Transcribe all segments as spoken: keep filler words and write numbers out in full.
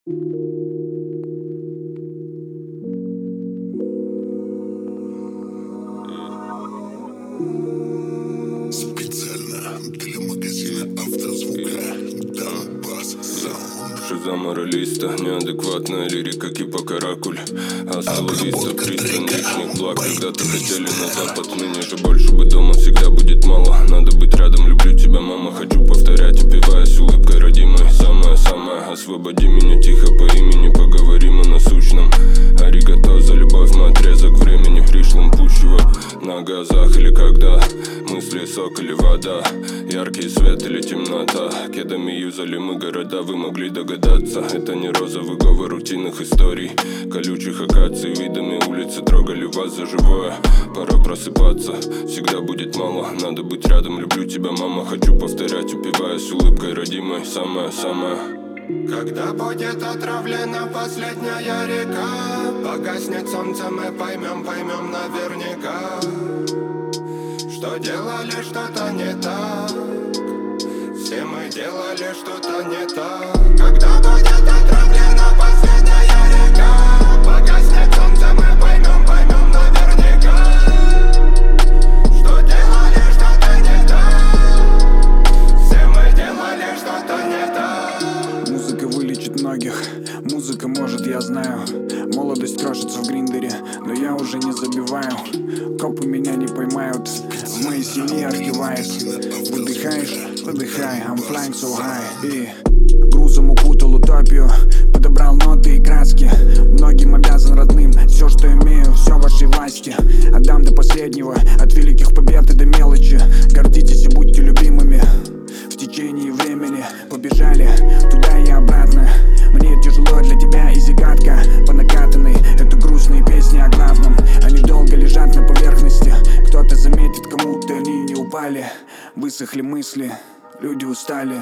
Специально для магазина автозвука Донбасс Саунд. Шиза моралиста, неадекватная лирика кипа каракуль. Астрологиста, пристань личных благ. Когда-то хотели на запад, ныне же больше бы дома всегда будет мало. Надо быть рядом, люблю тебя, мама. Хочу повторять, упиваясь улыбкой родимой. Самое-самое, освободи меня тихо по имени. Поговорим о насущном. Аригато за любовь, мой отрезок времени. Пришлым пущего на газах. Или когда мысли сок или вода, яркий свет или темнота. Кедами юзали мы города, вы могли догадаться. Это не розовый говор рутинных историй, колючих акаций, видами улицы трогали вас за живое. Пора просыпаться, всегда будет мало. Надо быть рядом, люблю тебя, мама. Хочу повторять, упиваясь улыбкой родимой. Самое-самое. Когда будет отравлена последняя река, погаснет солнце, мы поймем, поймем наверняка, что делали что-то не так. Все мы делали что-то не так. Когда будет отравлена последняя река, погаснет солнце, мы поймем, поймем наверняка, что делали что-то не так. Все мы делали что-то не так. Музыка вылечит многих, музыка может, я знаю. Молодость крошится в гриндере, но я уже не забиваю. Копы меня не поймают, в моей семье архивает. Выдыхаешь, выдыхай, I'm flying so high. И грузом укутал утопию, подобрал ноты и краски. Многим обязан родным, все, что имею, все в вашей власти. Отдам до последнего, от великих побед и до мелочи. Гордитесь и будьте любимыми. В течение времени побежали туда и обратно. Мне тяжело для тебя и загадка по накатанной. Это грустные песни о главном, они долго лежат на поверхности. Кто-то заметит, кому-то они не упали. Высохли мысли, люди устали.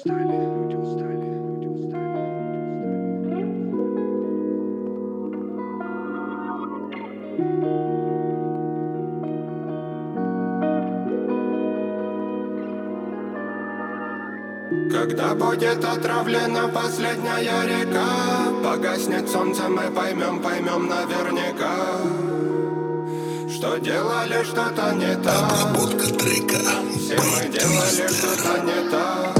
Когда будет отравлена последняя река, погаснет солнце, мы поймем, поймем наверняка, что делали что-то не так. Обработка трека. Все мы делали что-то не так.